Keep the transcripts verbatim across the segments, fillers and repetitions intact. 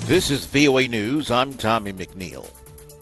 This is V O A News. I'm Tommy McNeil.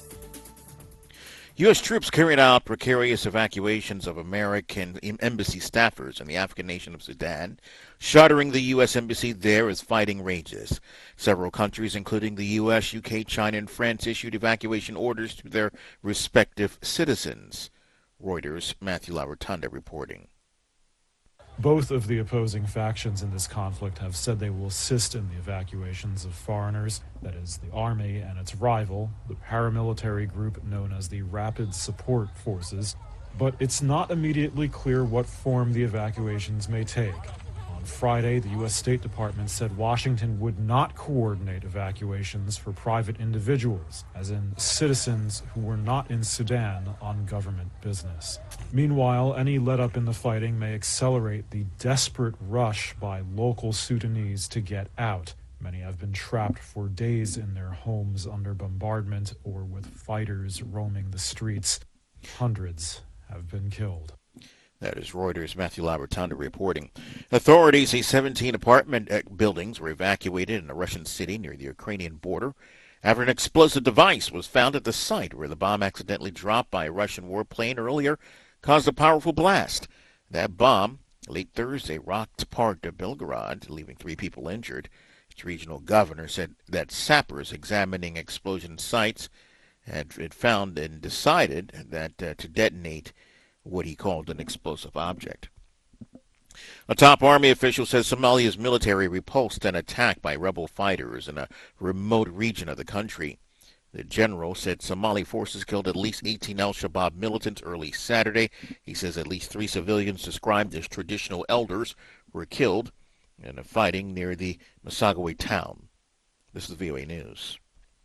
U S troops carried out precarious evacuations of American embassy staffers in the African nation of Sudan, shuttering the U S embassy there as fighting rages. Several countries, including the U S, U K, China, and France, issued evacuation orders to their respective citizens. Reuters' Matthew Laurentanda reporting. Both of the opposing factions in this conflict have said they will assist in the evacuations of foreigners, that is, the army and its rival, the paramilitary group known as the Rapid Support Forces, but it's not immediately clear what form the evacuations may take. On Friday, the U S State Department said Washington would not coordinate evacuations for private individuals, as in citizens who were not in Sudan on government business. Meanwhile, any let-up in the fighting may accelerate the desperate rush by local Sudanese to get out. Many have been trapped for days in their homes under bombardment or with fighters roaming the streets. Hundreds have been killed. That is Reuters' Matthew Laurentanda reporting. Authorities say seventeen apartment buildings were evacuated in a Russian city near the Ukrainian border after an explosive device was found at the site where the bomb accidentally dropped by a Russian warplane earlier caused a powerful blast. That bomb, late Thursday, rocked part of Belgorod, leaving three people injured. Its regional governor said that sappers examining explosion sites had found and decided that uh, to detonate what he called an explosive object. A top army official says Somalia's military repulsed an attack by rebel fighters in a remote region of the country. The general said Somali forces killed at least eighteen al-Shabaab militants early Saturday. He says at least three civilians described as traditional elders were killed in a fighting near the Massagowe town. This is V O A News.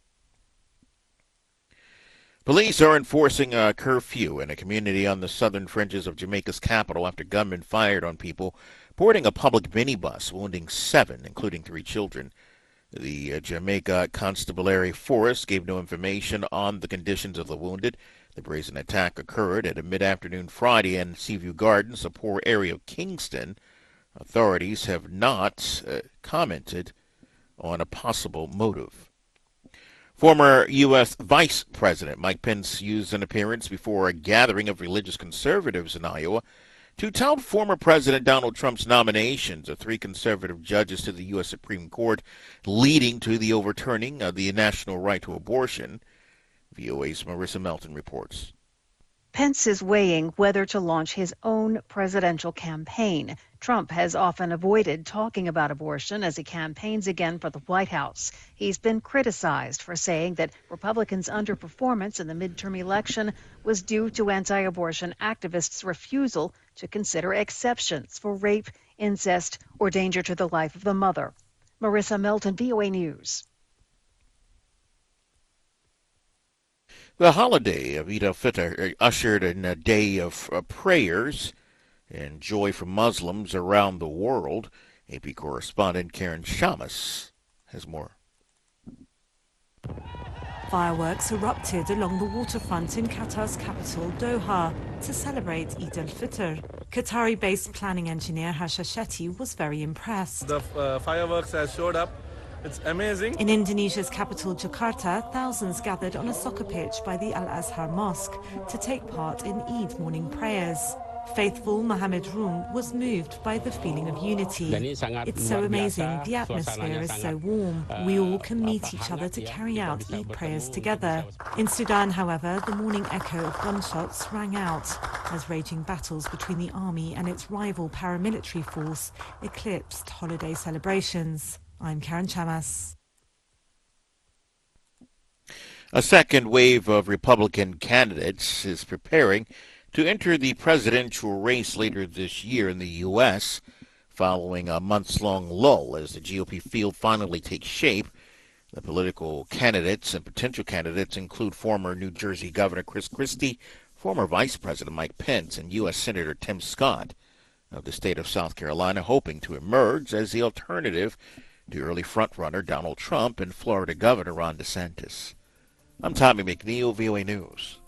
Police are enforcing a curfew in a community on the southern fringes of Jamaica's capital after gunmen fired on people boarding a public minibus, wounding seven, including three children. The uh, Jamaica Constabulary Force gave no information on the conditions of the wounded. The brazen attack occurred at a mid-afternoon Friday in Seaview Gardens, a poor area of Kingston. Authorities have not uh, commented on a possible motive. Former U S Vice President Mike Pence used an appearance before a gathering of religious conservatives in Iowa to tout former President Donald Trump's nominations of three conservative judges to the U S Supreme Court, leading to the overturning of the national right to abortion. V O A's Marissa Melton reports. Pence is weighing whether to launch his own presidential campaign. Trump has often avoided talking about abortion as he campaigns again for the White House. He's been criticized for saying that Republicans' underperformance in the midterm election was due to anti-abortion activists' refusal to consider exceptions for rape, incest, or danger to the life of the mother. Marissa Melton, V O A News. The holiday of Eid al-Fitr ushered in a day of uh, prayers and joy for Muslims around the world. A P correspondent Karen Shamas has more. Fireworks erupted along the waterfront in Qatar's capital, Doha, to celebrate Eid al-Fitr. Qatari-based planning engineer Hasha Shetty was very impressed. The uh, fireworks has showed up. It's amazing. In Indonesia's capital, Jakarta, thousands gathered on a soccer pitch by the Al-Azhar Mosque to take part in Eid morning prayers. Faithful Mohammed Rum was moved by the feeling of unity. It's so amazing, the atmosphere is so warm. We all can meet each other to carry out Eid prayers together. In Sudan, however, the morning echo of gunshots rang out as raging battles between the army and its rival paramilitary force eclipsed holiday celebrations. I'm Karen Chamas. A second wave of Republican candidates is preparing to enter the presidential race later this year in the U S, following a months-long lull as the G O P field finally takes shape. The political candidates and potential candidates include former New Jersey Governor Chris Christie, former Vice President Mike Pence, and U S Senator Tim Scott of the state of South Carolina, hoping to emerge as the alternative to early frontrunner Donald Trump and Florida Governor Ron DeSantis. I'm Tommy McNeil, V O A News.